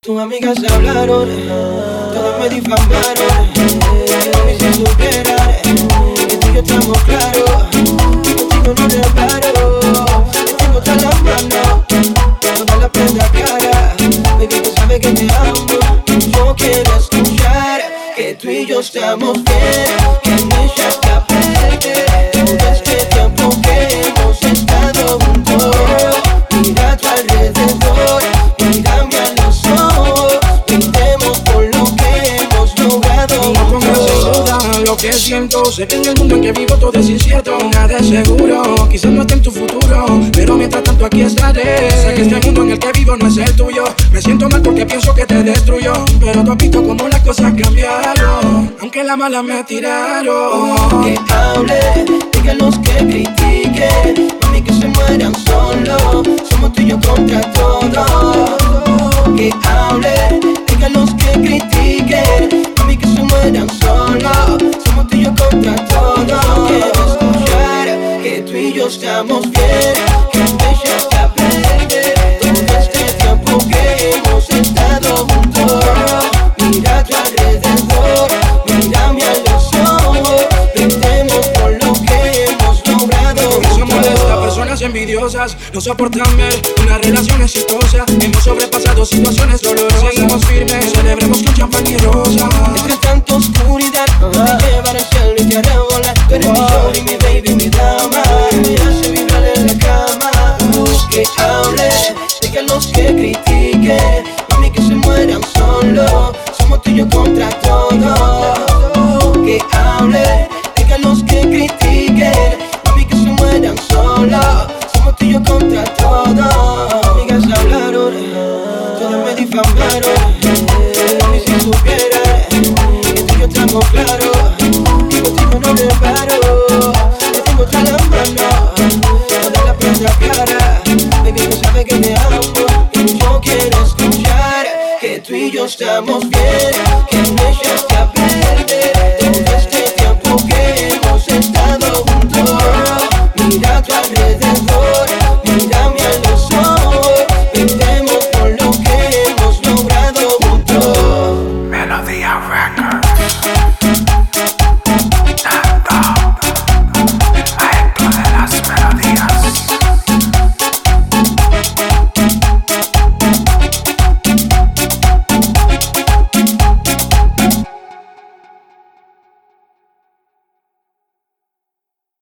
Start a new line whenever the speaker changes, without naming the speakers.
Tus amigas hablaron, todas me difamaron. Y si supieran que tú y yo estamos claros, contigo no reparo. Te tengo toda la mano, toda la prenda cara. Baby, tú sabes que te amo. Yo quiero escuchar que tú y yo estamos bien, que no echaste a perder todo este tiempo que hemos estado juntos. Mira a tu alrededor, mírame a los ojos, brindemos por lo que hemos logrado.
No pongas en duda lo que siento. Sé que en el mundo en que vivo todo es incierto, nada es seguro, quizás no esté en tu futuro, pero mientras tanto aquí estaré. Sé que este mundo en el que vivo no es el tuyo. Me siento mal porque pienso que te destruyó, pero tú has visto cómo las cosas cambiaron, aunque la mala me tiraron.
Que hable, digan los que critiquen, mami, que se mueran solos, somos tú y yo contra todo. Que hable, digan los que critiquen, mami, que se mueran solos, somos tú y yo contra todo. Quiero escuchar que tú y yo estamos bien, que me echaste a perder todo este tiempo que hemos estado juntos. Mira a tu alrededor, mírame a los ojos, brindemos por lo que hemos logrado.
Eso molesta a personas envidiosas, no soportan ver una relación exitosa. Hemos sobrepasado situaciones dolorosas, seguimos firmes, celebremos con champán y rosas.
Entre tanta oscuridad, te llevaré al cielo y te haré volar. Tú eres mi shorty, mi baby, mi dama, me hace vibrar en la cama. Que hable, digan los que critiquen, mami, que se mueran solos, somos tú y yo contra todo. Que hable, digan los que critiquen, mami, que se mueran solos, somos tú y yo contra todo. Amigas hablaron, todas me difamaron. Y si supieran que tú y yo estamos claros, contigo no reparo. Te tengo toda la mano, toda la prenda cara. Baby, tú sabes que te amo. Y yo quiero escuchar que tú y yo estamos bien, que no echaste